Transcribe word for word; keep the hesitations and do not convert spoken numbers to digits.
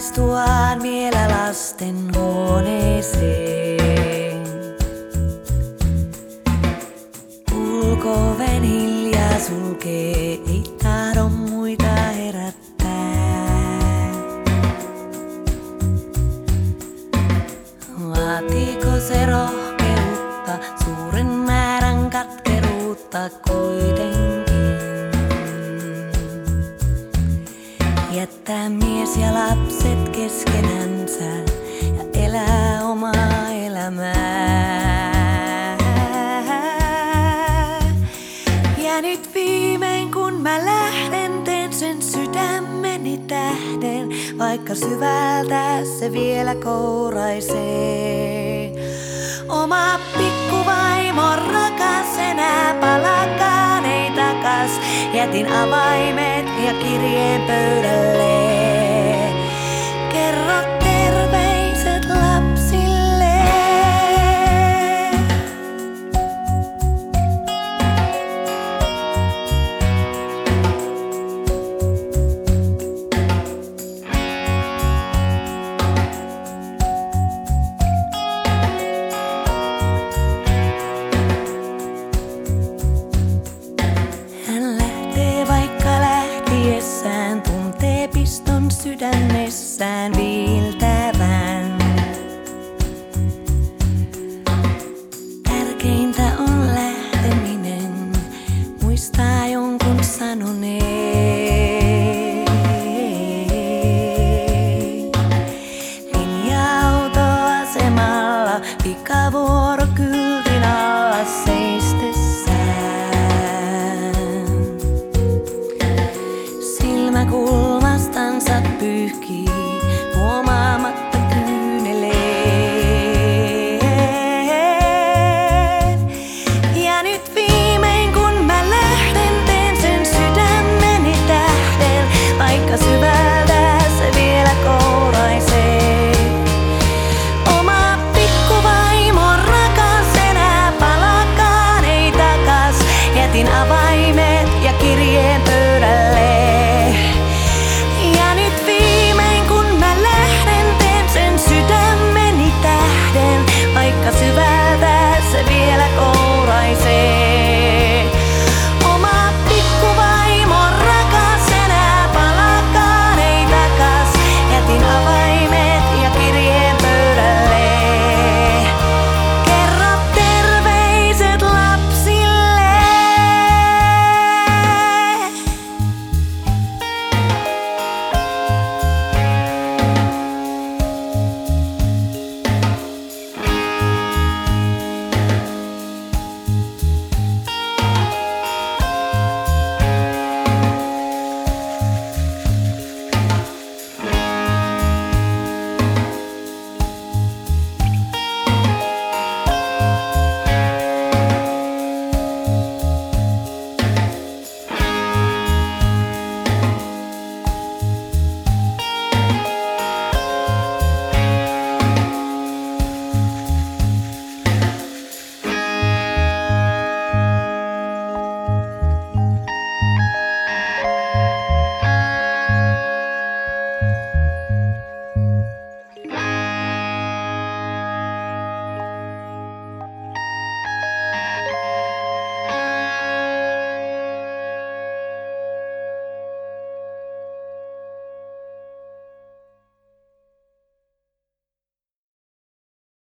istuaan vielä lasten huoneeseen. Ulko-oven hiljaa sulkee, ei tahdo muita herättää. Vaatiiko se rohkeutta, suuren määrän katkeruutta kuitenkin? Jättää mies ja lapset keskenänsä ja elää omaa elämää. Ja nyt viimein kun mä lähden, teen sen sydämeni tähden, vaikka syvältä se vielä kouraisee. Oma pikkuvaimo rakas, enää palakaan ei takas. Jätin avaimet ja kirjeen pöydälle. Kerro terveiset lapsille. Tuntee piston sydämessään viiltävän. Tärkeintä on lähteminen, muistaa jonkun sanoneen. Linja-autoasemalla pikavuoro kyllä.